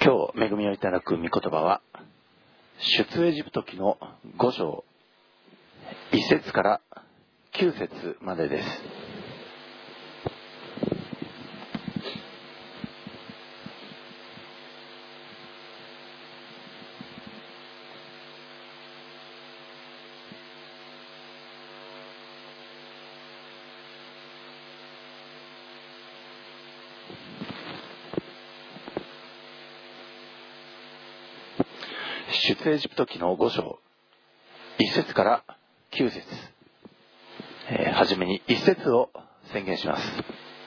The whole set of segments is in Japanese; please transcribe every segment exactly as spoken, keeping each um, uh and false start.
今日恵みをいただく御言葉は出エジプト記のご章いっ節からきゅう節までです。出エジプト記のご章いっ節からきゅう節、えー、はじめにいっ節を宣言します。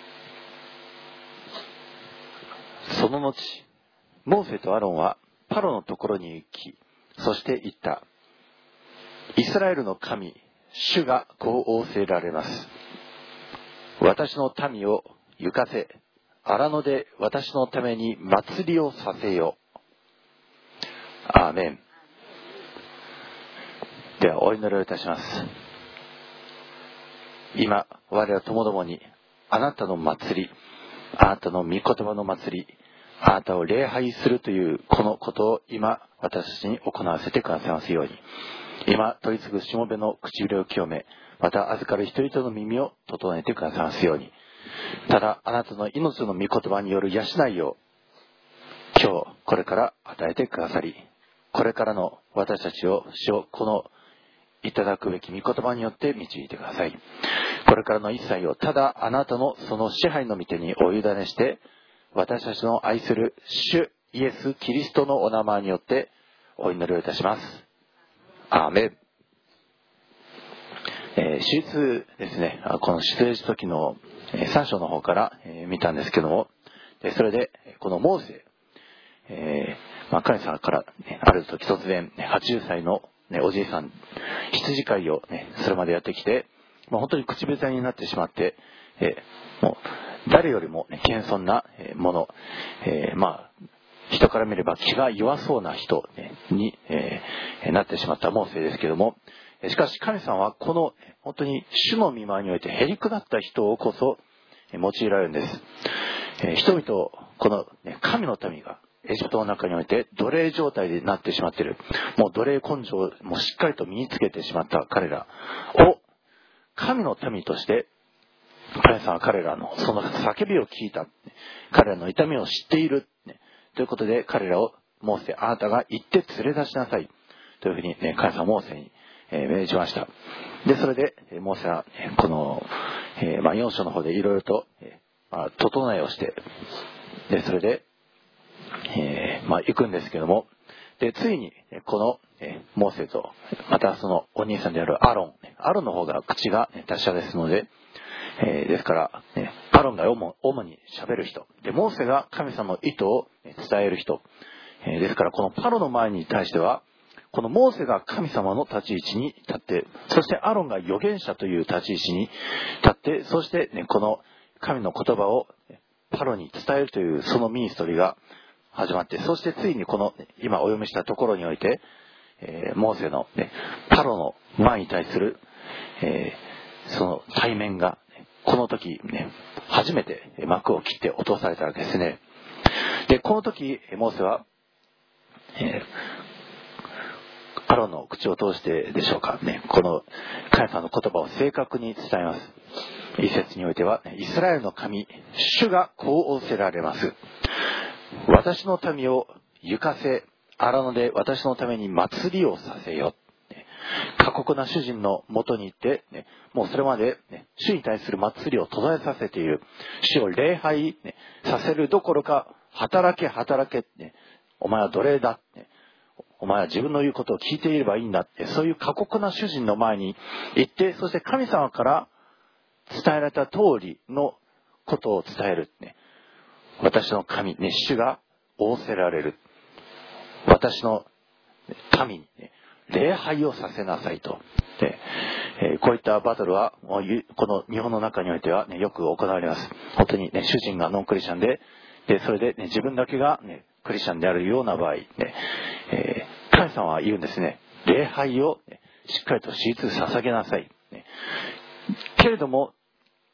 その後モーセとアロンはパロのところに行き、そして言った。イスラエルの神主がこう仰せられます。私の民を行かせ、荒野で私のために祭りをさせよ。アーメン。ではお祈りをいたします。今我らともどもにあなたの祭り、あなたの御言葉の祭り、あなたを礼拝するというこのことを今私たちに行わせてくださいますように。今取り次ぐしもべの唇を清め、また預かる人々の耳を整えてくださいますように。ただあなたの命の御言葉による養いを今日これから与えてくださり、これからの私たちを主をこのいただくべき御言葉によって導いてください。これからの一切をただあなたのその支配の御手にお委ねして、私たちの愛する主イエス・キリストのお名前によってお祈りをいたします。アーメン。えー、手術ですね、この出エジプト記のさん章の方から見たんですけども、それでこのモーセ、えーまあ、神様から、ね、ある時突然はちじゅっさいの、ね、おじいさん羊飼いを、ね、それまでやってきて、まあ、本当に口下手になってしまって、えー、もう誰よりも、ね、謙遜なもの、えー、まあ人から見れば気が弱そうな人に、えー、なってしまったモーセですけども、しかし神様はこの本当に主の御前においてへりくだった人をこそ用いられるんです。えー、人々をこの、ね、神の民がエジプトの中において奴隷状態になってしまっている、もう奴隷根性をもうしっかりと身につけてしまった彼らを神の民として神様は彼らのその叫びを聞いた、彼らの痛みを知っている、ね、ということで彼らをモーセ、あなたが行って連れ出しなさいというふうに、ね、神様はモーセに、えー、命じました。でそれでモーセはこの、えーまあ、よん章の方でいろいろと、えーまあ、整えをして、でそれで、えーまあ、行くんですけども、でついにこの、えー、モーセとまたそのお兄さんであるアロン、アロンの方が口が達者ですので、えー、ですから、ね、アロンが主、主に喋る人で、モーセが神様の意図を伝える人、えー、ですからこのパロの前に対してはこのモーセが神様の立ち位置に立って、そしてアロンが預言者という立ち位置に立って、そして、ね、この神の言葉をパロに伝えるというそのミニストリーが始まって、そしてついにこの今お読みしたところにおいて、えー、モーセの、ね、パロの前に対する、えー、その対面がこの時、ね、初めて幕を切って落とされたわけですね。でこの時モーセは、えー、アロンの口を通してでしょうか、ね、この神様の言葉を正確に伝えます。一節においては、イスラエルの神主がこう仰せられます。私の民を行かせ、荒野で私のために祭りをさせよ。過酷な主人のもとに行って、ね、もうそれまで、ね、主に対する祭りを途絶えさせている、主を礼拝、ね、させるどころか、働け働け、ね、お前は奴隷だ、ね、お前は自分の言うことを聞いていればいいんだって、そういう過酷な主人の前に行って、そして神様から伝えられた通りのことを伝える、ね、私の神、ね、主が仰せられる、私の民に、ね、礼拝をさせなさいと。で、えー、こういったバトルはこの日本の中においては、ね、よく行われます。本当に、ね、主人がノンクリスチャンで、でそれで、ね、自分だけが、ね、クリスチャンであるような場合、ねえー、神様は言うんですね。礼拝を、ね、しっかりとしつつ捧げなさい、ね。けれども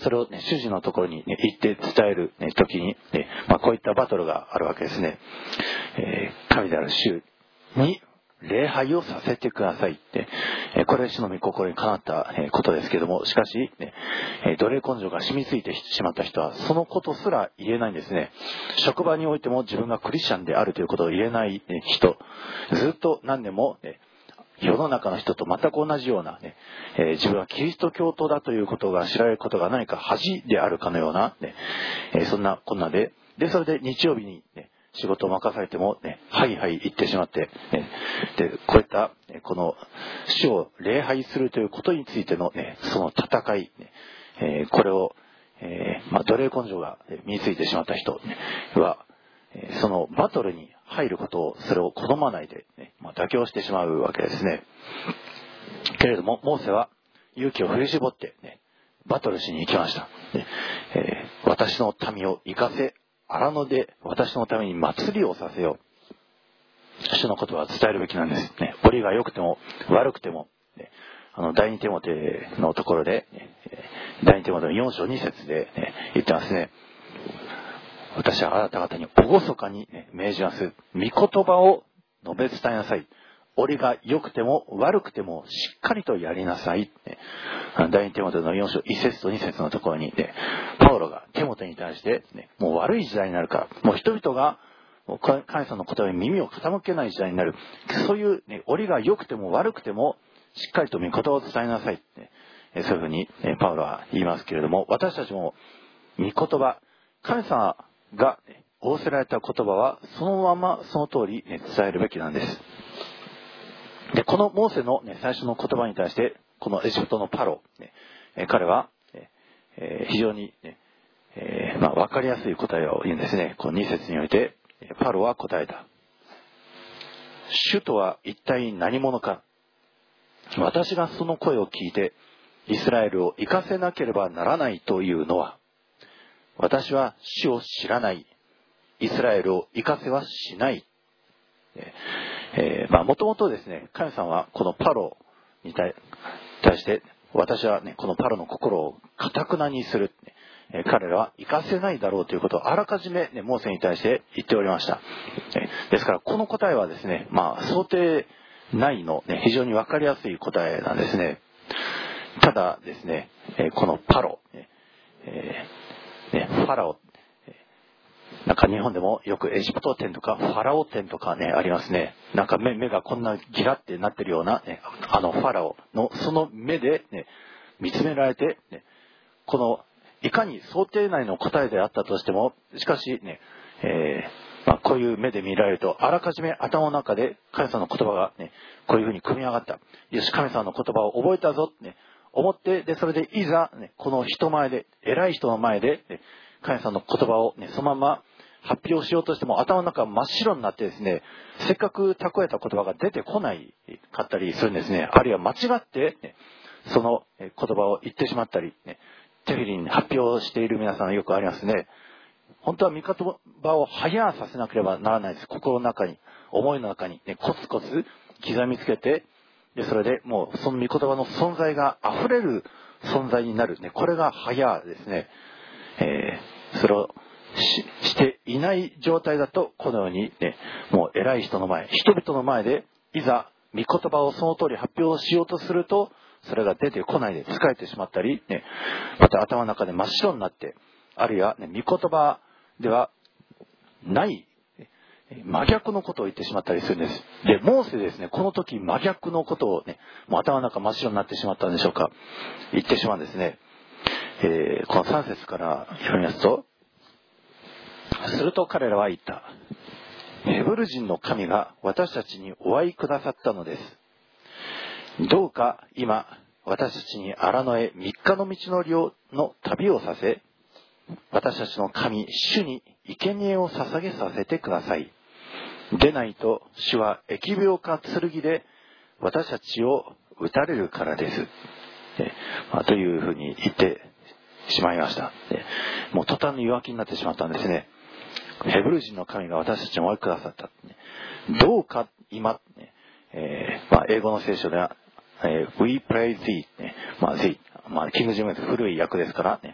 それを、ね、主人のところに、ね、行って伝える、ね、時に、ね、まあ、こういったバトルがあるわけですね。えー、神である主に礼拝をさせてくださいって、えこれは主の御心にかなったことですけども、しかし、ね、奴隷根性が染みついてしまった人はそのことすら言えないんですね。職場においても自分がクリスチャンであるということを言えない人、ずっと何年も、ね、世の中の人と全く同じような、ねえー、自分はキリスト教徒だということが知られることが何か恥であるかのような、ねえー、そんなこんなで、でそれで日曜日に、ね、仕事を任されても、ね、はいはい言ってしまって、ね、でこういったこの主を礼拝するということについての、ね、その戦い、ねえー、これを、えーまあ、奴隷根性が身についてしまった人、ね、はそのバトルに入ることをそれを好まないで、ねまあ、妥協してしまうわけですね。けれどもモーセは勇気を振り絞って、ね、バトルしに行きました、ねえー、私の民を生かせ、荒野で私のために祭りをさせよう、主の言葉は伝えるべきなんです、ね、折が良くても悪くても、ね、あの第二テモテのところで、ね、第二テモテのよん章に節で、ね、言ってますね。私はあなた方に厳かに、ね、命じます。御言葉を述べ伝えなさい。折が良くても悪くてもしっかりとやりなさい。ね、第二テモテのよん章いち節とに節のところに、ね、パウロがテモテに対して、ね、もう悪い時代になるから、もう人々がもう神様の言葉に耳を傾けない時代になる。そういう、ね、折が良くても悪くてもしっかりと御言葉を伝えなさい。ね、そういうふうに、ね、パウロは言いますけれども、私たちも御言葉、神様が仰せられた言葉はそのままその通り、ね、伝えるべきなんです。でこのモーセの、ね、最初の言葉に対してこのエジプトのパロ、ねえ彼は、えー、非常に、ねえーまあ、分かりやすい答えを言うんですね。このに節においてパロは答えた。主とは一体何者か。私がその声を聞いてイスラエルを生かせなければならないというのは、私は主を知らない。イスラエルを生かせはしない。えー、まあもともとですね、神様はこのパロに対して、私はね、このパロの心を堅くなにする。えー、彼らは生かせないだろうということをあらかじめ、ね、モーセに対して言っておりました。えー、ですからこの答えはですね、まあ想定内の、ね、非常にわかりやすい答えなんですね。ただですね、えー、このパロ、えーね、ファラオ、なんか日本でもよくエジプト展とかファラオ展とかねありますね。なんか 目, 目がこんなギラってなってるような、ね、あのファラオのその目で、ね、見つめられて、ね、このいかに想定内の答えであったとしても、しかしね、えーまあ、こういう目で見られるとあらかじめ頭の中で神様の言葉が、ね、こういうふうに組み上がった。よし、神様の言葉を覚えたぞ、ね、思って、でそれでいざ、ね、この人前で偉い人の前で、ね、神様の言葉を、ね、そのまま発表しようとしても頭の中が真っ白になってですね、せっかく蓄えた言葉が出てこないかったりするんですね。あるいは間違って、ね、その言葉を言ってしまったり、ね、テレビに発表している皆さんよくありますね。本当は御言葉を早させなければならないです。心の中に、思いの中に、ね、コツコツ刻みつけて、でそれでもうその御言葉の存在が溢れる存在になる、ね、これが早ですね。えー、それを し, していない状態だとこのように、ね、もう偉い人の前、人々の前でいざ御言葉をその通り発表しようとすると、それが出てこないで疲れてしまったり、ね、また頭の中で真っ白になって、あるいは、ね、御言葉ではない真逆のことを言ってしまったりするんです。で、モーセですね、この時真逆のことをね、もう頭の中真っ白になってしまったんでしょうか。言ってしまうんですね。えー、このさん節から読みますと、すると彼らは言った。ヘブル人の神が私たちにお会いくださったのです。どうか今私たちに荒野へ三日の道のりの旅をさせ、私たちの神主に生贄を捧げさせてください。でないと主は疫病か剣で私たちを撃たれるからです。で、まあ、というふうに言ってしまいました。で、もう途端に弱気になってしまったんですね。ヘブル人の神が私たちにお会いくださった。どうか今、えーまあ、英語の聖書では、えー、We praise thee、ね、まあ、thee、まあ、キングジェームズ古い訳ですから、ね、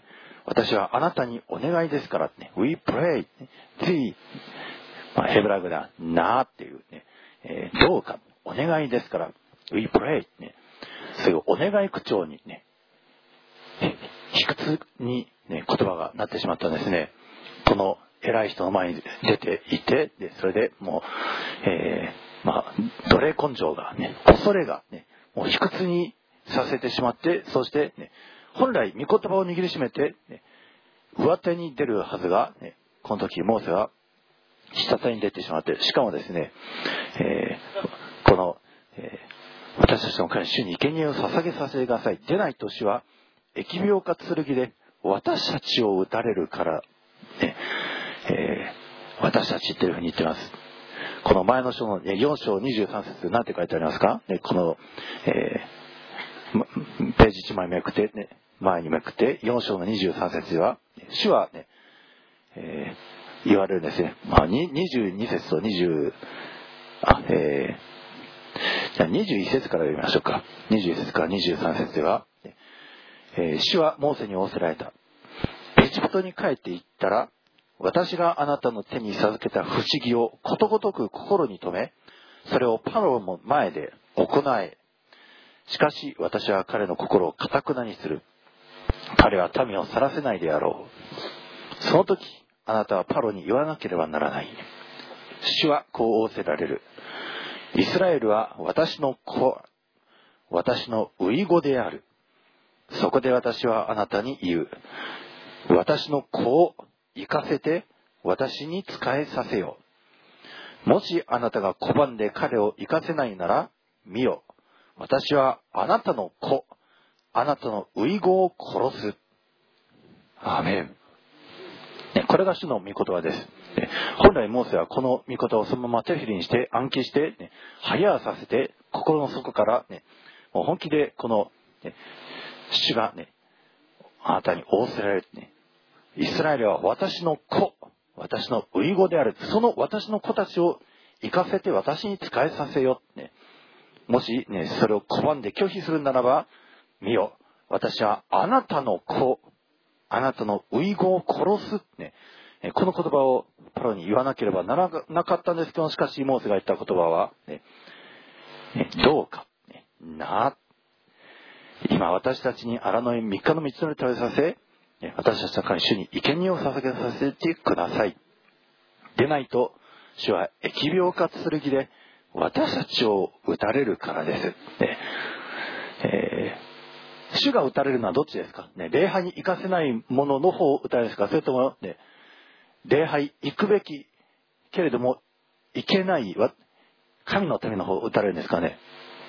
私はあなたにお願いですからね。We pray. つい、まあ、ヘブライ語ではなーっていうね、えー、どうかお願いですから。We pray. ね。そういうお願い口調にね、卑屈に、ね、言葉がなってしまったんですね。この偉い人の前に出ていて、でそれでもう、えー、まあ、奴隷根性がね、恐れがね、もう卑屈にさせてしまって、そしてね、本来御言葉を握りしめて、ね、上手に出るはずが、ね、この時モーセは下手に出てしまって、しかもですね、えー、この、えー、私たちの神主に生贄を捧げさせてください。出ないと主は疫病か剣で私たちを撃たれるから、ねえー、私たちっていうふうに言ってます。この前の章のよん章にじゅうさん節何て書いてありますか、ね、この、えー、ページいちまいめくって、ね、前にめくってよん章のにじゅうさん節では主は、ねえー、言われるんですね。まあ、にじゅうに節とにじゅうあ、えー、じゃあにじゅういち節から読みましょうか。にじゅういち節からにじゅうさん節では、えー、主はモーセに仰せられた。エジプトに帰って行ったら、私があなたの手に授けた不思議をことごとく心に留め、それをパロの前で行え。しかし私は彼の心を堅くなにする。彼は民を去らせないであろう。その時、あなたはパロに言わなければならない。主はこう仰せられる。イスラエルは私の子、私の初子である。そこで私はあなたに言う。私の子を行かせて私に仕えさせよう。もしあなたが拒んで彼を行かせないなら、見よ。私はあなたの子、あなたの初子を殺す。アーメン。これが主の御言葉です。本来モーセはこの御言葉をそのまま手振りにして暗記して、ね、早させて心の底から、ね、もう本気でこの、ね、主がね、あなたに仰せられる、ね、イスラエルは私の子、私の初子である。その私の子たちを行かせて私に仕えさせよ、ね。もし、ね、それを拒んで拒否するならば、見よ、私はあなたの子、あなたの初子を殺す、ね。この言葉をパロに言わなければならなかったんですけど、しかしモーセが言った言葉は、ねね、どうか、ね、な、今私たちに荒野へ三日の道のり食べさせ、私たちの神主に生贄を捧げさせてください。でないと主は疫病か剣で私たちを撃たれるからです。ねえー、主が撃たれるのはどっちですか、ね、礼拝に行かせないものの方を撃たれるんですか、それとも、ね、礼拝行くべきけれども行けない神のための方を撃たれるんですかね。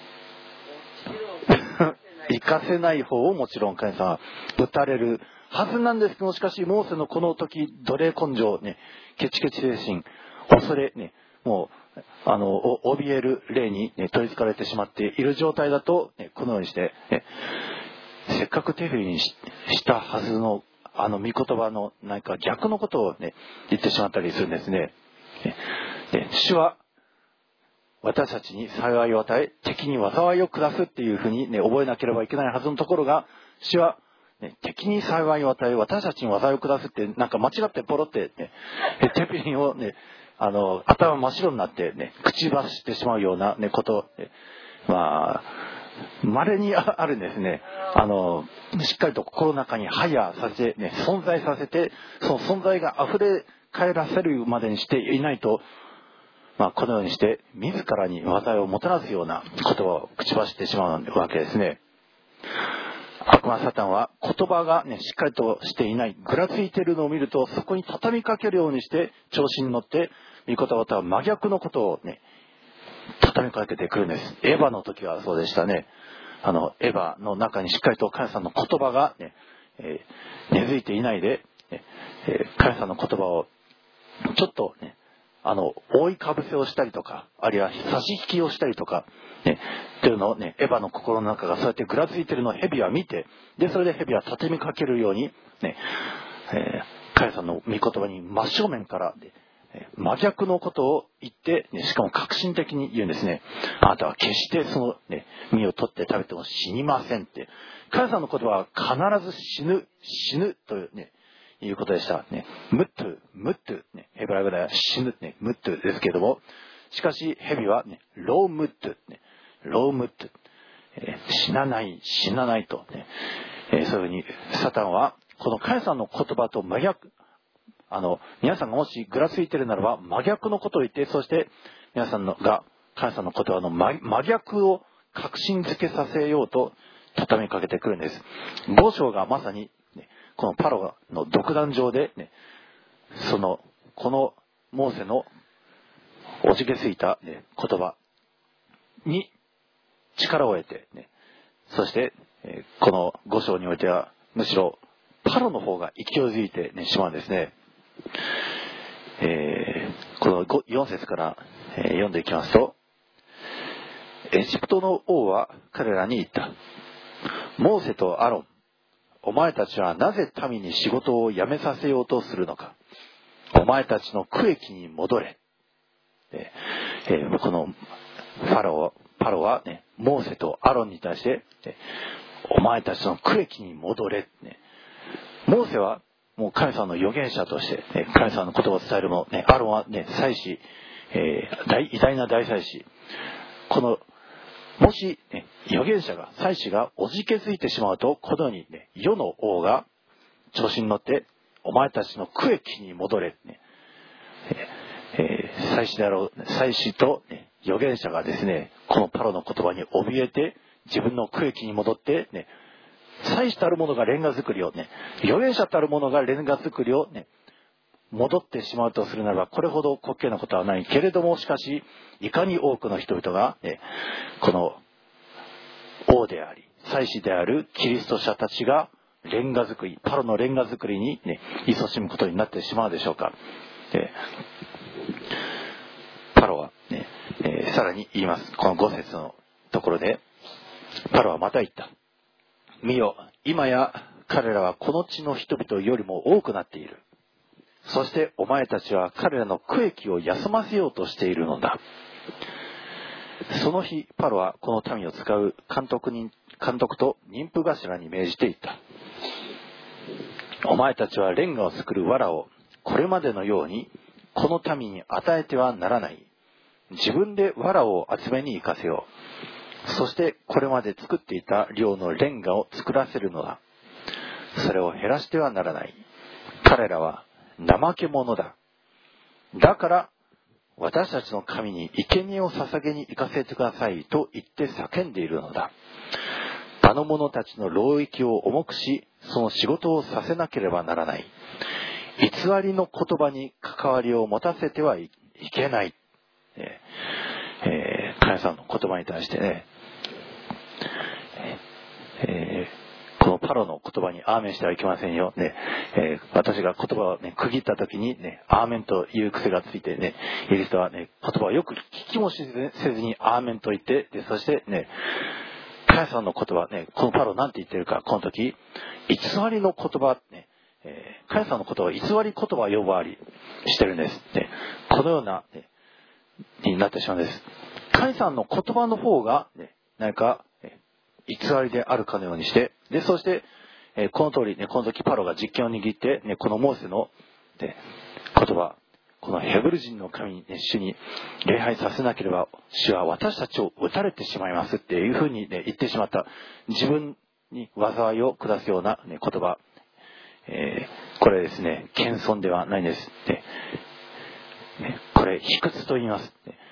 行かせない方をもちろん神様は撃たれるはずなんですけど、しかしモーセのこの時奴隷根性、ね、ケチケチ精神、恐れ、ね、もうあの怯える霊に、ね、取りつかれてしまっている状態だと、ね、このようにして、ね、せっかく手振りに し, したはずのあの御言葉の何か逆のことを、ね、言ってしまったりするんですね。で主は私たちに幸いを与え、敵に災いを下すっていうふうに、ね、覚えなければいけないはずのところが、主は、ね、敵に幸いを与え、私たちに災いを下すって、なんか間違ってポロって、ね、テピリンをね、あの、頭真っ白になって、ね、口走ってしまうような、ね、こと、ね、まあ、稀にあるんですね。あの、しっかりと心の中にハイヤーさせて、ね、存在させて、その存在が溢れ返らせるまでにしていないと、まあ、このようにして自らに災いをもたらすような言葉を口走ってしまうわけですね。悪魔サタンは言葉が、ね、しっかりとしていない、ぐらついているのを見ると、そこに畳みかけるようにして調子に乗って御言葉とは真逆のことを、ね、畳みかけてくるんです。エヴァの時はそうでしたね。あのエヴァの中にしっかりと神様の言葉が、ねえー、根付いていないで、ねえー、神様の言葉をちょっとね、あの覆いかぶせをしたりとか、あるいは差し引きをしたりとか、ね、というのをね、エヴァの心の中がそうやってぐらついているのをヘビは見て、でそれでヘビは畳みかけるように、ねえー、神様の御言葉に真正面からで真逆のことを言って、ね、しかも革新的に言うんですね。あなたは決してその、ね、実を取って食べても死にませんって神様の言葉は必ず死ぬ、死ぬというね、いうことでした。ね、ムットゥ、ムットゥ、ね、ヘブライ語では死ぬ、ね、ムットゥですけれども、しかし、蛇は、ね、ロームットゥ、ね、ロームットゥ、えー、死なない、死なないと、ね、えー、そういうふうに、サタンは、この神様の言葉と真逆、あの、皆さんがもしぐらついているならば、真逆のことを言って、そして、皆さんのが、神様の言葉の 真, 真逆を確信づけさせようと、畳みかけてくるんです。五章がまさに、ね、このパロの独壇場で、ね、その、このモーセのおじけついた、ね、言葉に力を得て、ね、そして、えー、この五章においては、むしろパロの方が勢いづいて、ね、しまうんですね。えー、このよん節から、えー、読んでいきますと、エジプトの王は彼らに言った。モーセとアロン、お前たちはなぜ民に仕事を辞めさせようとするのか。お前たちの区域に戻れ。えー、このファロー、パロは、ね、モーセとアロンに対して、ね、お前たちの区域に戻れ、ね。モーセはもう神様の預言者として、ね、神様の言葉を伝えるもの、ね、アロンは、ね、祭司、えー、大偉大な大祭司。このもし、ね、預言者が、祭司がおじけづいてしまうと、このように、ね、世の王が調子に乗って、お前たちの区域に戻れ、ね、えー、祭司であろう、祭司と、ね、預言者がですね、このパロの言葉に怯えて、自分の区域に戻って、ね、祭司たる者がレンガ作りをね、預言者たる者がレンガ作りをね、戻ってしまうとするならば、これほど滑稽なことはないけれども、しかし、いかに多くの人々が、ね、この王であり、祭司であるキリスト者たちが、レンガ作り、パロのレンガ作りにね、勤しむことになってしまうでしょうか。でパロは、ね、えー、さらに言います。このご節のところで、パロはまた言った。見よ、今や彼らはこの地の人々よりも多くなっている。そしてお前たちは彼らの区域を休ませようとしているのだ。その日、パロはこの民を使う監督に、監督と任務頭に命じていった。お前たちはレンガを作る藁をこれまでのようにこの民に与えてはならない。自分で藁を集めに行かせよう。そしてこれまで作っていた量のレンガを作らせるのだ。それを減らしてはならない。彼らは怠け者だ。だから私たちの神に生贄を捧げに行かせてくださいと言って叫んでいるのだ。あの者たちの労役を重くし、その仕事をさせなければならない。偽りの言葉に関わりを持たせてはいけない。えーえー、神様の言葉に対してね、えー、このパロの言葉にアーメンしてはいけませんよ。ねえー、私が言葉を、ね、区切った時に、ね、アーメンという癖がついてね、イリストは、ね、言葉をよく聞きもせずにアーメンと言って、でそしてね、神様の言葉ね、このパロなんて言ってるか、この時、偽りの言葉、ね、えー、神様の言葉は偽り言葉呼ばわりしてるんです。ね、このような、ね、になってしまうんです。神様の言葉の方が、ね、何か、えー、偽りであるかのようにして、で、そして、えー、この通り、ね、この時パロが実権を握って、ね、このモーセの、ね、言葉、このヘブル人の神に、ね、主に礼拝させなければ主は私たちを撃たれてしまいますっていうふうに、ね、言ってしまった。自分に災いを下すような、ね、言葉、えー、これですね、謙遜ではないんです、ねね、これ卑屈と言います、ね、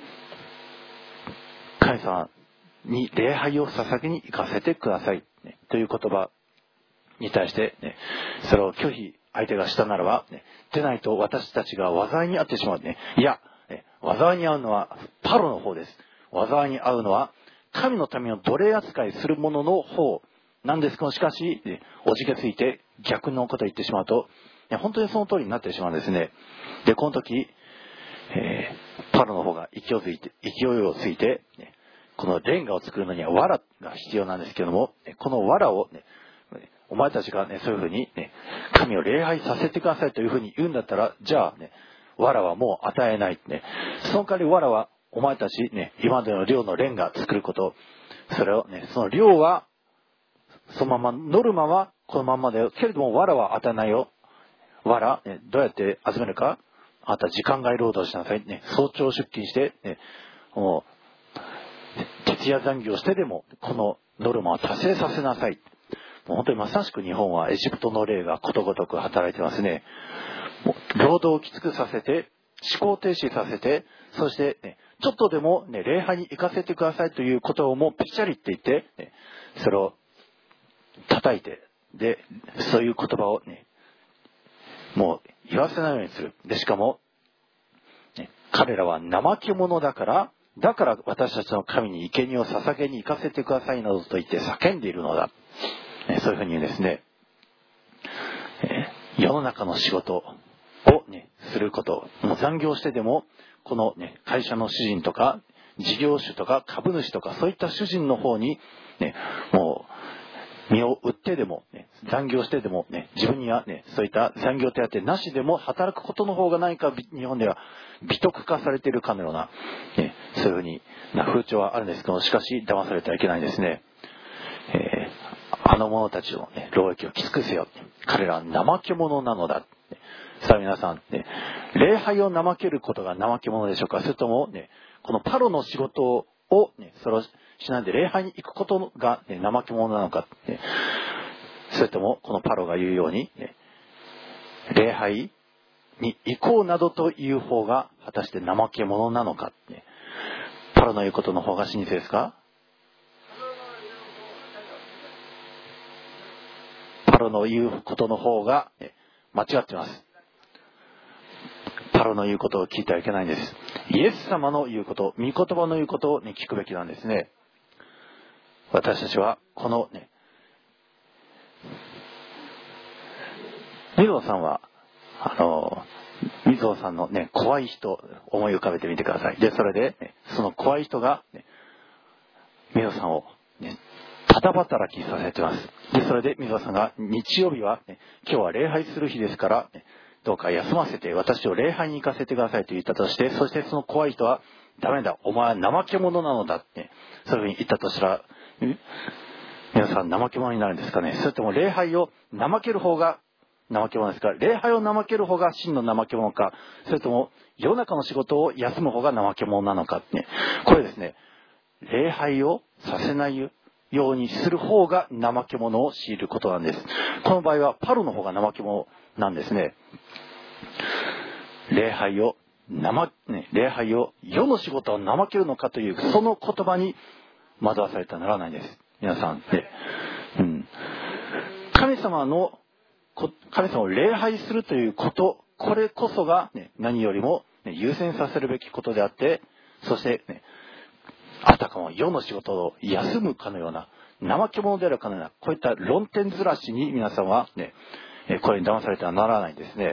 神様に礼拝を捧げに行かせてください、ね、という言葉に対して、ね、それを拒否相手がしたならば、ね、でないと私たちが災いに遭ってしまう、ね。いや、ね、災いに遭うのはパロの方です。災いに遭うのは神の民を奴隷扱いする者の方なんですけど、しかし、ね、おじけついて逆のことを言ってしまうと、ね、本当にその通りになってしまうんですね。で、この時、えー、パロの方が勢いづいて、勢いをついて、ね、このレンガを作るのには藁が必要なんですけども、この藁を、ね、お前たちがね、そういうふうにね、神を礼拝させてくださいというふうに言うんだったら、じゃあね、藁はもう与えないね。その代わり藁はお前たちね、今までの量のレンガ作ること、それをね、その量はそのまま、ノルマはこのままだよ。けれども、藁は与えないよ。藁、ね、どうやって集めるか。あなた時間外労働しなさい。ね、早朝出勤して、ね、もう、徹夜残業してでも、このノルマを達成させなさい。もう本当にまさしく日本はエジプトの霊がことごとく働いてますね。もう労働をきつくさせて、思考停止させて、そして、ね、ちょっとでも、ね、礼拝に行かせてくださいということをもうぴっちゃりって言って、ね、それを叩いて、で、そういう言葉をね、もう言わせないようにする。で、しかも、ね、彼らは怠け者だから、だから私たちの神に生贄を捧げに行かせてくださいなどと言って叫んでいるのだ。ね、そういうふうにですね、えー、世の中の仕事をね、すること、もう残業してでも、このね、会社の主人とか、事業主とか株主とか、そういった主人の方に、ね、もう、身を売ってでも、ね、残業してでも、ね、自分にはね、そういった残業手当なしでも働くことの方が何か日本では美徳化されているかのような、ね、そういうふうにな風潮はあるんですけど、しかし騙されてはいけないですね。えー、あの者たちの、ね、労役をきつくせよ。彼らは怠け者なのだ。さあ皆さん、ね、礼拝を怠けることが怠け者でしょうか。それとも、ね、このパロの仕事を、ね、それをしないで礼拝に行くことが、ね、怠け者なのか、ね、それともこのパロが言うように、ね、礼拝に行こうなどという方が果たして怠け者なのか、ね、パロの言うことの方が真実ですか？パロの言うことの方が、ね、間違ってます。パロの言うことを聞いてはいけないんです。イエス様の言うこと、御言葉の言うことを、ね、聞くべきなんですね。私たちはこのね、みぞさんはあのみぞさんのね、怖い人思い浮かべてみてください。でそれで、ね、その怖い人が、ね、みぞさんを、ね、ただ働きさせてます。でそれでみぞさんが日曜日は、ね、今日は礼拝する日ですから、ね、どうか休ませて私を礼拝に行かせてくださいと言ったとして、そしてその怖い人はダメだ、お前は怠け者なのだって、そういうふうに言ったとしたら、皆さん怠け者になるんですかね。それとも礼拝を怠ける方が怠け者ですか？礼拝を怠ける方が真の怠け者か、それとも世の中の仕事を休む方が怠け者なのかって、ね、これですね、礼拝をさせないようにする方が怠け者を強いることなんです。この場合はパロの方が怠け者なんですね。礼拝を怠、ね、礼拝を世の仕事を怠けるのかというその言葉に惑わされてはならないです。皆さん、ね、うん、神様の神様を礼拝するということ、これこそが、ね、何よりも、ね、優先させるべきことであって、そして、ね、あたかも世の仕事を休むかのような、怠け者であるかのような、こういった論点ずらしに皆さんは、ね、これに騙されてはならないんですね。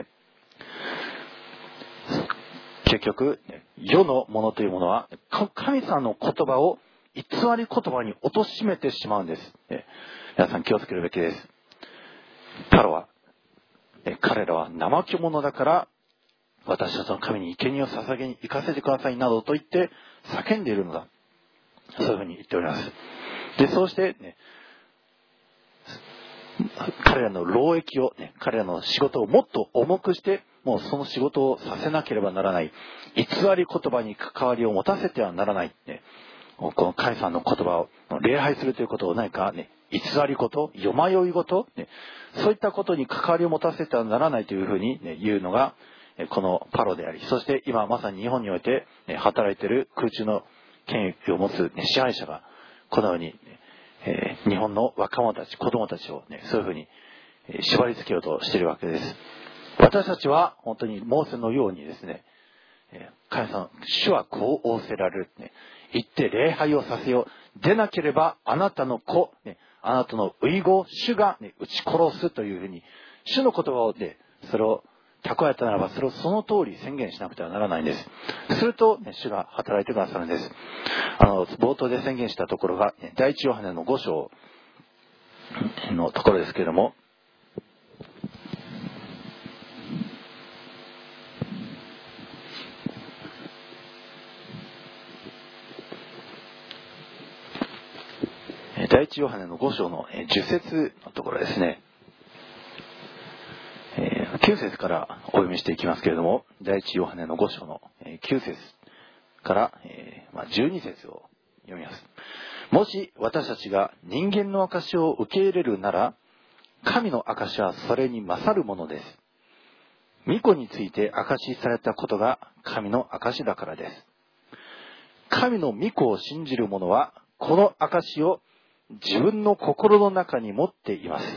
結局、世のものというものは、神様の言葉を偽り言葉に貶としめてしまうんです。皆さん気をつけるべきです。パロは、彼らは怠け者だから私たちの神に生贄を捧げに行かせてくださいなどと言って叫んでいるのだ。そういうふうに言っております。で、そうして、ね、彼らの労役を、ね、彼らの仕事をもっと重くして、もうその仕事をさせなければならない。偽り言葉に関わりを持たせてはならない。ね、この神様の言葉を礼拝するということを何かね、偽り事、よまよい事、ね、そういったことに関わりを持たせてはならないというふうに、ね、言うのがこのパロであり、そして今まさに日本において、ね、働いている空中の権益を持つ、ね、支配者がこのように、ねえー、日本の若者たち、子供たちを、ね、そういうふうに、えー、縛り付けようとしているわけです。私たちは本当にモーセのようにですね、えー、神様、主はこう仰せられる、ね、行って礼拝をさせよう。でなければあなたの子、ね、あなたの遺語、主が、ね、撃ち殺すというふうに、主の言葉を、ね、それを蓄えたならば、それをその通り宣言しなくてはならないんです。すると、ね、主が働いてくださるんです。あの、冒頭で宣言したところが、ね、第一ヨハネのご章のところですけれども、 第一ヨハネのご章のじゅっ節のところですね。きゅう節からお読みしていきますけれども、第一ヨハネのご章のきゅう節からじゅうに節を読みます。もし私たちが人間の証を受け入れるなら、神の証はそれに勝るものです。御子について証しされたことが神の証だからです。神の御子を信じる者はこの証を自分の心の中に持っています。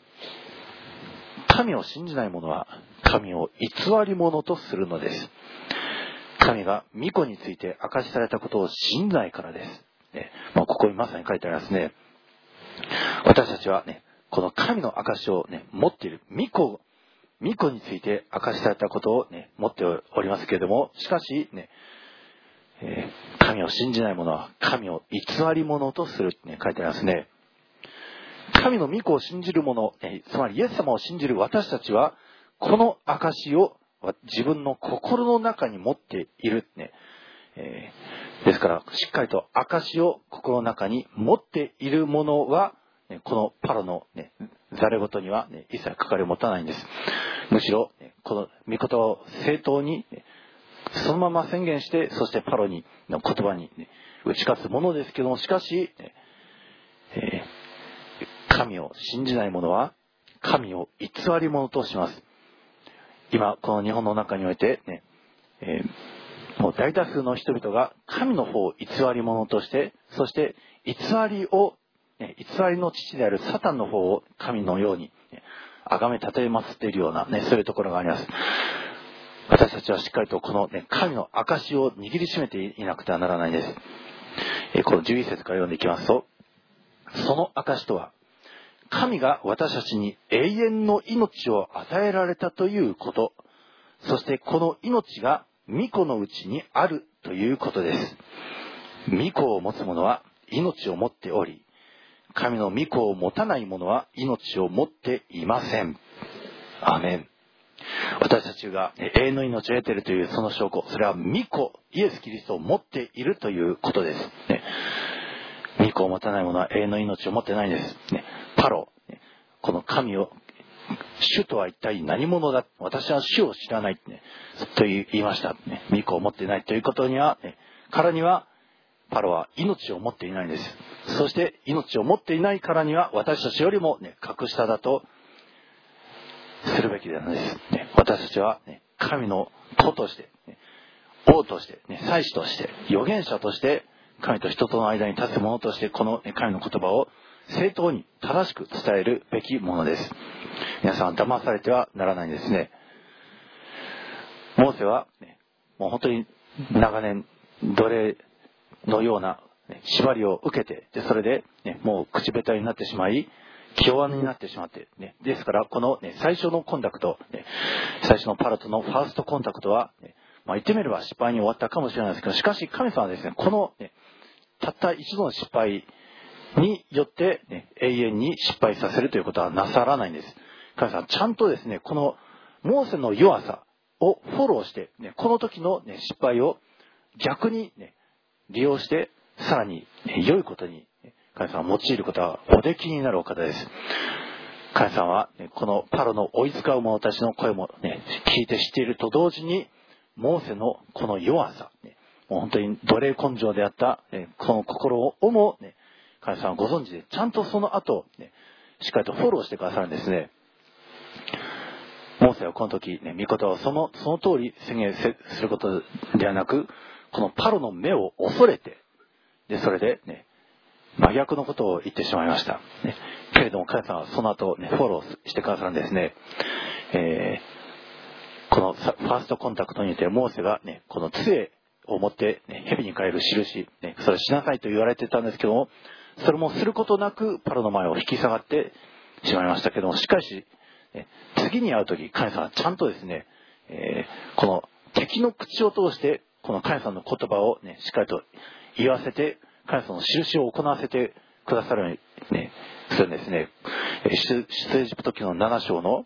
神を信じない者は神を偽り者とするのです。神が御子について証しされたことを信じないからです。ね、まあ、ここにまさに書いてありますね。私たちはね、この神の証をね、持っている。御子、御子について証しされたことをね、持っておりますけれども、しかしね、えー、神を信じない者は神を偽り者とするってね、書いてありますね。神の御子を信じる者、えー、つまりイエス様を信じる私たちは、この証を自分の心の中に持っている、ねえー、ですからしっかりと証を心の中に持っている者は、ね、このパロの、ね、ざれ言には、ね、一切関わりを持たないんです。むしろ、ね、この御言葉を正当に、ね、そのまま宣言して、そしてパロにの言葉に、ね、打ち勝つものですけども、しかし、ねえー、神を信じない者は神を偽り者とします。今この日本の中において、ねえー、もう大多数の人々が神の方を偽り者として、そして偽りを、ね、偽りの父であるサタンの方を神のように、ね、崇め立てまつっているような、ね、そういうところがあります。私たちはしっかりとこの、ね、神の証を握りしめていなくてはならないんです。えー、このじゅういち節から読んでいきますと、その証とは、神が私たちに永遠の命を与えられたということ、そしてこの命が御子のうちにあるということです。御子を持つ者は命を持っており、神の御子を持たない者は命を持っていません。アーメン。私たちが永遠の命を得ているというその証拠、それは御子、イエス・キリストを持っているということです。ね、御子を持たない者は永遠の命を持ってないんです。ね、パロ、この神を、主とは一体何者だ、私は主を知らない、ね、と言いました。ね、御子を持っていないということには、ね、からにはパロは命を持っていないんです。そして命を持っていないからには私たちよりも、ね、格下だとするべきなんです。ね、私たちは、ね、神の子として、ね、王として、ね、祭司として、預言者として、神と人との間に立つ者として、この神の言葉を正当に正しく伝えるべきものです。皆さん騙されてはならないんですね。モーセは、ね、もう本当に長年奴隷のような、ね、縛りを受けて、でそれで、ね、もう口下手になってしまい、気弱になってしまって、ね、ですからこの、ね、最初のコンタクト、ね、最初のパロとのファーストコンタクトは、ね、まあ、言ってみれば失敗に終わったかもしれないですけど、しかし神様はですね、この、ね、たった一度の失敗によって、ね、永遠に失敗させるということはなさらないんです。神様はちゃんとですね、このモーセの弱さをフォローして、ね、この時の、ね、失敗を逆に、ね、利用して、さらに、ね、良いことに、神様は用いることはおできになるお方です。神様は、ね、このパロの追い使う者たちの声も、ね、聞いて知っていると同時に、モーセのこの弱さ、ね、もう本当に奴隷根性であった、ね、この心をも、ね、神様はご存知で、ちゃんとその後、ね、しっかりとフォローしてくださるんですね。モーセはこの時、ね、御言葉をその、その通り宣言することではなく、このパロの目を恐れて、で、それでね、真逆のことを言ってしまいました。ね、けれども、神様はその後、ね、フォローしてくださるんですね。えー、このファーストコンタクトによって、モーセがね、この杖を持って、ね、蛇に変える印、ね、それをしなさいと言われてたんですけども、それもすることなく、パロの前を引き下がってしまいましたけども、しかし、ね、次に会うとき、神様はちゃんとですね、えー、この敵の口を通して、この神様の言葉をね、しっかりと言わせて、神様の印を行わせてくださるように、ね、するんですね。出エジプト記のなな章の、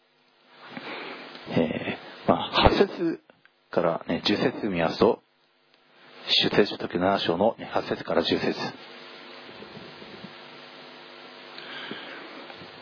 えーまあ、はち節から、ね、じゅう節見ますと、出エジプト記のなな章のはち節からじゅう節。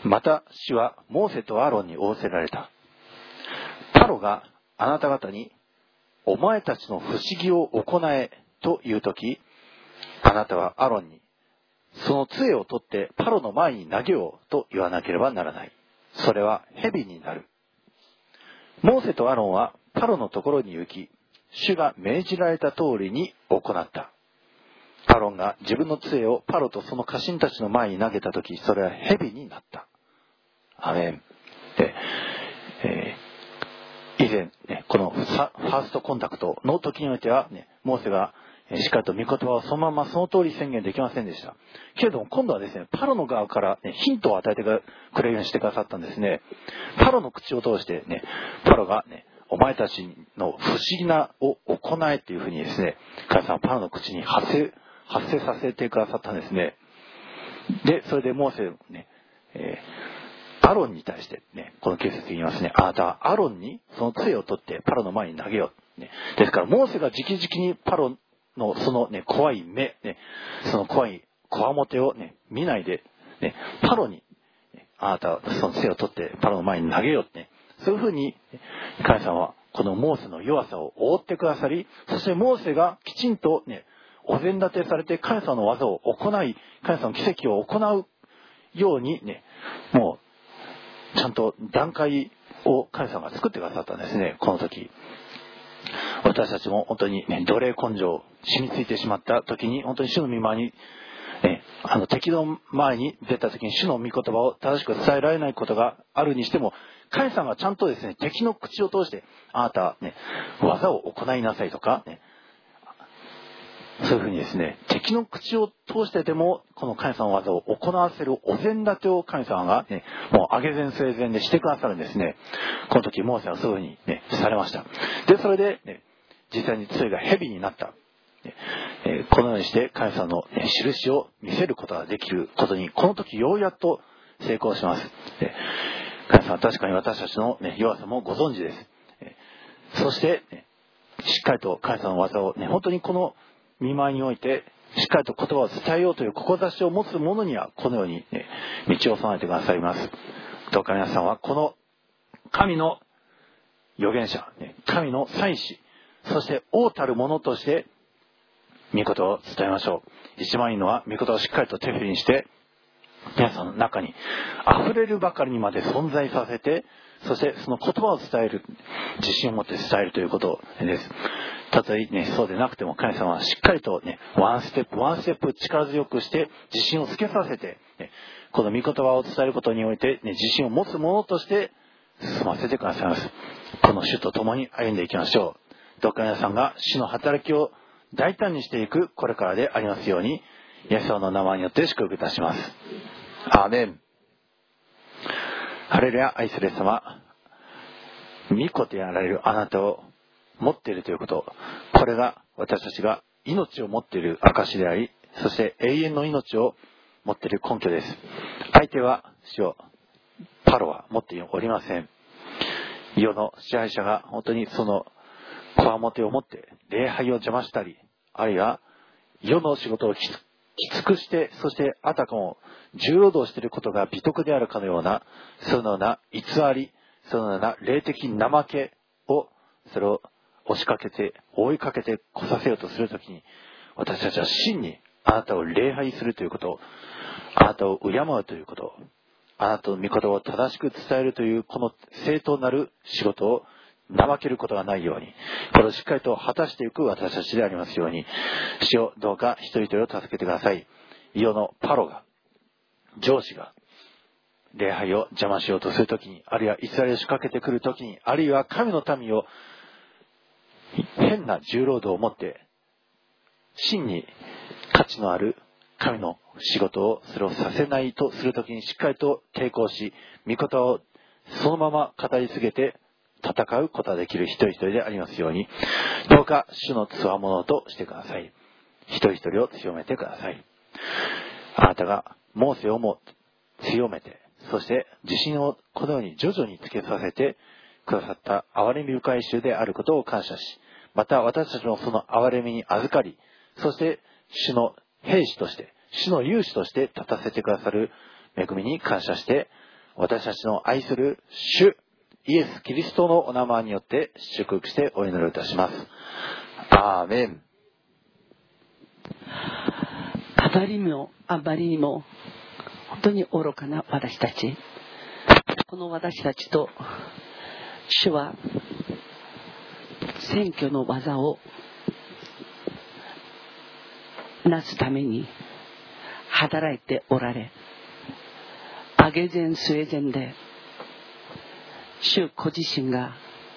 また主はモーセとアロンに仰せられた。パロがあなた方にお前たちの不思議を行えというとき、あなたはアロンにその杖を取ってパロの前に投げようと言わなければならない。それは蛇になる。モーセとアロンはパロのところに行き、主が命じられた通りに行った。アロンが自分の杖をパロとその家臣たちの前に投げたとき、それは蛇になった。アメン。で、えー、以前、ね、このファーストコンタクトの時においては、ね、モーセがしっかりと御言葉をそのままその通り宣言できませんでした。けれども今度はですね、パロの側から、ね、ヒントを与えてくれるようにしてくださったんですね。パロの口を通してね、パロがね、お前たちの不思議なを行えっていうふうにですね、神様はパロの口に発生、発生させてくださったんですね。で、それでモーセね、えー、アロンに対してね、この形節で言いますね。あなたはアロンにその杖を取ってパロの前に投げよう。ね、ですからモーセが直々にパロのそのね、怖い目、ね、その怖い、こわもてをね、見ないで、ね、パロに、ね、あなたはその杖を取ってパロの前に投げようって、ね、そういうふうに、神様はこのモーセの弱さを覆ってくださり、そしてモーセがきちんとね、お膳立てされて神様の技を行い、神様の奇跡を行うようにね、もう、ちゃんと段階を神様が作ってくださったんですね、この時。私たちも本当に、ね、奴隷根性染みついてしまった時に、本当に主の御前に、ね、あの敵の前に出た時に主の御言葉を正しく伝えられないことがあるにしても、神様がちゃんとですね、敵の口を通して、あなたはね、技を行いなさいとか、ね、そういうふうにですね、敵の口を通してでも、この神様の技を行わせるお膳立てを神様がね、もう上げ膳据え膳でしてくださるんですね。この時、モーセはそういうふうにね、されました。で、それで、ね、実際に杖が蛇になった。ねえー、このようにして神様の、ね、印を見せることができることに、この時ようやっと成功します。ね、神様は確かに私たちの、ね、弱さもご存知です。ね、そして、ね、しっかりと神様の技を、ね、本当にこの見舞いにおいてしっかりと言葉を伝えようという志を持つ者にはこのように、ね、道を備えてくださいます。どうか皆さんはこの神の預言者、神の祭司、そして王たる者として御言葉を伝えましょう。一番いいのは御言葉をしっかりと手振りにして皆さんの中に溢れるばかりにまで存在させて、そしてその言葉を伝える、自信を持って伝えるということです。たとえね、そうでなくても神様はしっかりとね、ワンステップワンステップ力強くして自信をつけさせて、ね、この御言葉を伝えることにおいて、ね、自信を持つ者として進ませてくださいます。この主と共に歩んでいきましょう。どうか皆さんが主の働きを大胆にしていくこれからでありますように、イエス様の名前によって祝福いたします。アーメン。ハレルヤ。愛する様、御子とやられるあなたを持っているということ、これが私たちが命を持っている証であり、そして永遠の命を持っている根拠です。相手は主をパロは持っておりません。世の支配者が本当にそのこわもてを持って礼拝を邪魔したり、あるいは世の仕事をきつくして、そしてあたかも重労働していることが美徳であるかのような、そのような偽り、そのような霊的怠けを、それを押しかけて追いかけて来させようとするときに、私たちは真にあなたを礼拝するということ、あなたを敬うということ、あなたの御言葉を正しく伝えるというこの正当なる仕事を怠けることがないように、これをしっかりと果たしていく私たちでありますように、主よ、どうか一人一人を助けてください。世のパロが、上司が礼拝を邪魔しようとするときに、あるいは偽りを仕掛けてくるときに、あるいは神の民を変な重労働を持って真に価値のある神の仕事をそれをさせないとするときに、しっかりと抵抗し、御言葉をそのまま語り継げて戦うことができる一人一人でありますように、どうか主の強者としてください。一人一人を強めてください。あなたがモーセをも強めて、そして自信をこのように徐々につけさせてくださった憐れみ深い主であることを感謝し、また私たちもその憐れみに預かり、そして主の兵士として、主の勇士として立たせてくださる恵みに感謝して私たちの愛する主イエス・キリストのお名前によって祝福してお祈りいたします。アーメン。 あまりにもあまりにも本当に愚かな私たち、この私たちと主は選挙の技をなすために働いておられ、あげ前末前で主ご自身が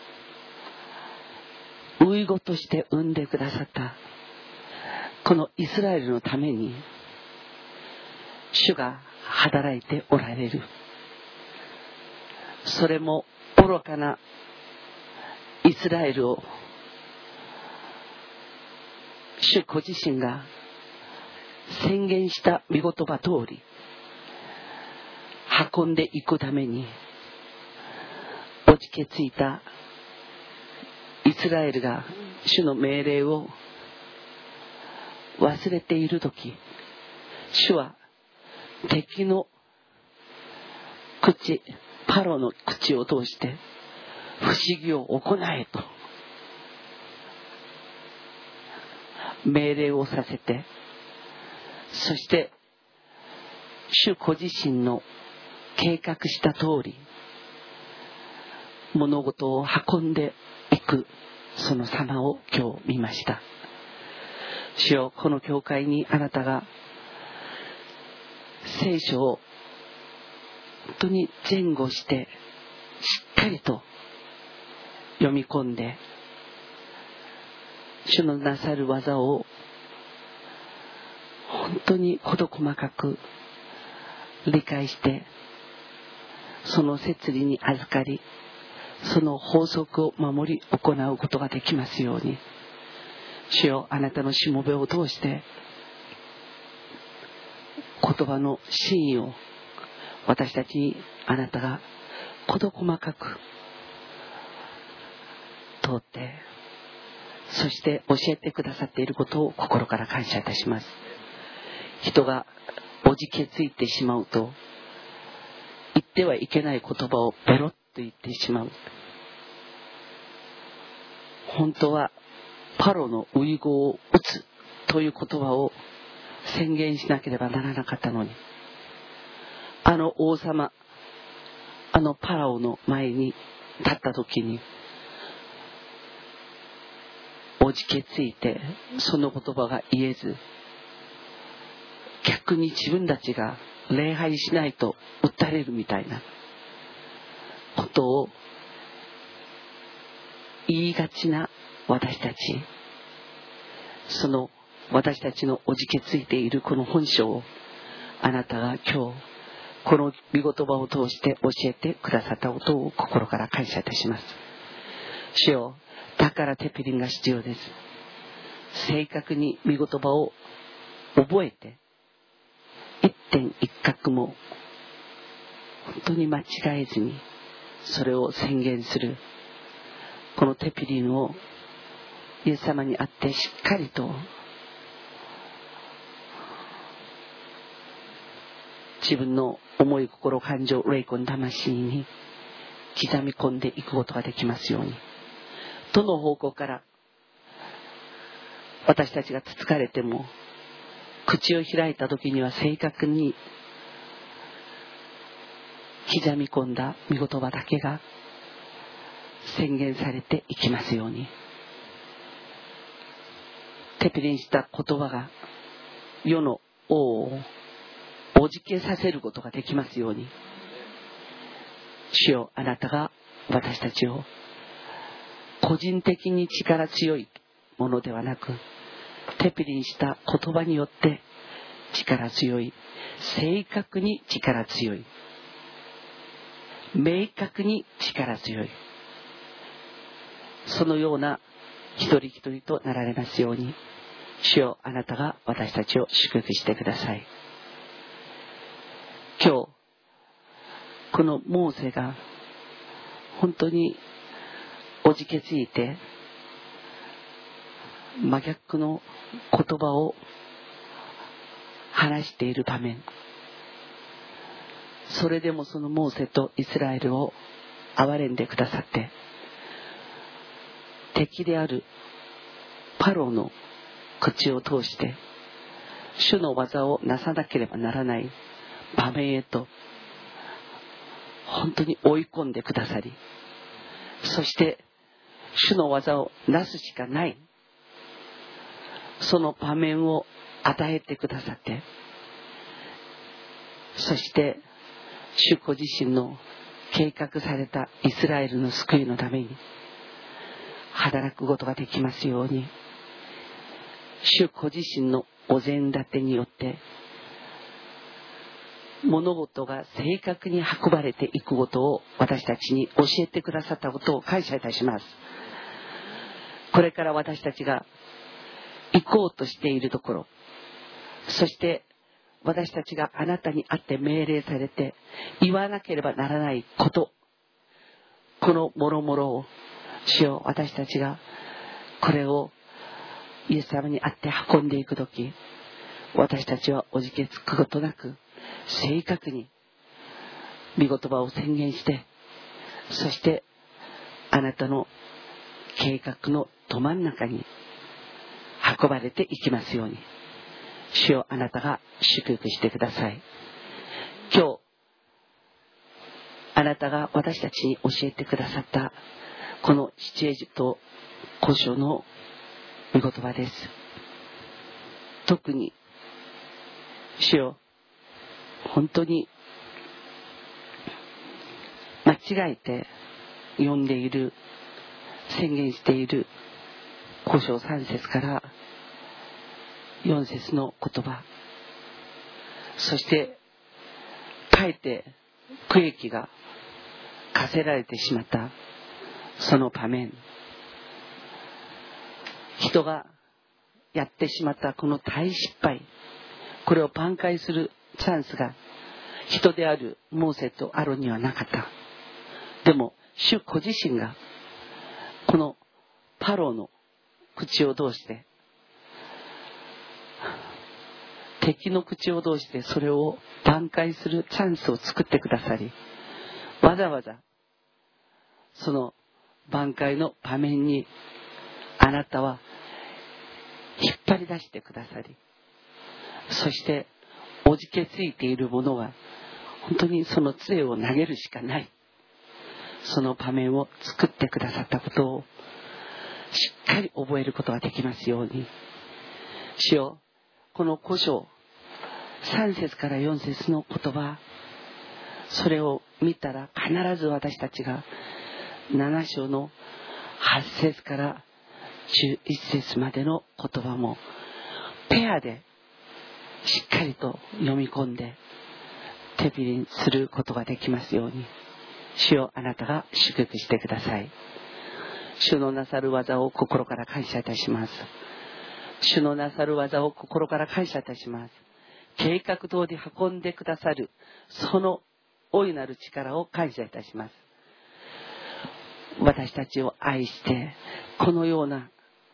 遺語として産んでくださったこのイスラエルのために主が働いておられる。それも愚かなイスラエルを主ご自身が宣言した御言葉通り運んでいくために、おじけついたイスラエルが主の命令を忘れているとき、主は敵の口、パロの口を通して不思議を行えと命令をさせて、そして主ご自身の計画した通り物事を運んでいく、その様を今日見ました。主よ、この教会にあなたが聖書を本当に前後してしっかりと読み込んで、主のなさる技を本当に事細かく理解して、その摂理に預かり、その法則を守り行うことができますように。主よ、あなたのしもべを通して言葉の真意を私たちにあなたが事細かく通って、そして教えてくださっていることを心から感謝いたします。人がおじけついてしまうと、言ってはいけない言葉をペロッと言ってしまう。本当はパロの遺語を打つという言葉を宣言しなければならなかったのに、あの王様、あのパラオの前に立った時におじけついてその言葉が言えず、逆に自分たちが礼拝しないと訴えれるみたいなことを言いがちな私たち、その私たちのおじけついているこの本性をあなたが今日この御言葉を通して教えてくださったことを心から感謝いたします。主よ、だからテピリンが必要です。正確に御言葉を覚えて、一点一画も本当に間違えずにそれを宣言する、このテピリンをイエス様にあってしっかりと自分の思い、心、感情、霊魂、魂に刻み込んでいくことができますように。どの方向から私たちがつつかれても、口を開いた時には正確に刻み込んだ御言葉だけが宣言されていきますように。テピリンした言葉が世の王をおじけさせることができますように。主よ、あなたが私たちを個人的に力強いものではなく、テピリンした言葉によって力強い、正確に力強い、明確に力強い、そのような一人一人となられますように。主よ、あなたが私たちを祝福してください。今日このモーセが本当におじけついて真逆の言葉を話している場面、 それでもそのモーセとイスラエルを憐れんでくださって、敵であるパロの口を通して主の技をなさなければならない場面へと本当に追い込んでくださり、そして主の技をなすしかないその場面を与えてくださって、そして主ご自身の計画されたイスラエルの救いのために働くことができますように、主ご自身のお膳立てによって物事が正確に運ばれていくことを私たちに教えてくださったことを感謝いたします。これから私たちが行こうとしているところ、そして私たちがあなたにあって命令されて言わなければならないこと、このもろもろを主よ、私たちがこれをイエス様にあって運んでいくとき、私たちはおじけつくことなく正確に御言葉を宣言して、そしてあなたの計画のど真ん中に運ばれていきますように、主よ、あなたが祝福してください。今日あなたが私たちに教えてくださったこの七エジプト古書の御言葉です。特に主よ、本当に間違えて読んでいる、宣言している古書さん節からよん節の言葉、そしてかえって区域が課せられてしまったその場面、人がやってしまったこの大失敗、これを挽回するチャンスが人であるモーセとアロンにはなかった。でも主ご自身がこのパロの口を通して、敵の口を通してそれを挽回するチャンスを作ってくださり、わざわざその挽回の場面にあなたは引っ張り出してくださり、そしておじけついているものは本当にその杖を投げるしかない、その場面を作ってくださったことをしっかり覚えることができますように、主よ、この古書さん節からよん節の言葉、それを見たら必ず私たちがなな章のはち節からじゅういち節までの言葉もペアでしっかりと読み込んで手びりにすることができますように、主よ、あなたが祝福してください。主のなさる技を心から感謝いたします。主のなさる技を心から感謝いたします。計画通り運んでくださるその大いなる力を感謝いたします。私たちを愛してこのような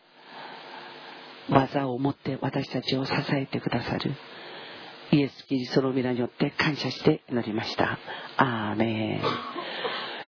技を持って私たちを支えてくださるイエス・キリストの皆によって感謝して祈りました。アーメン。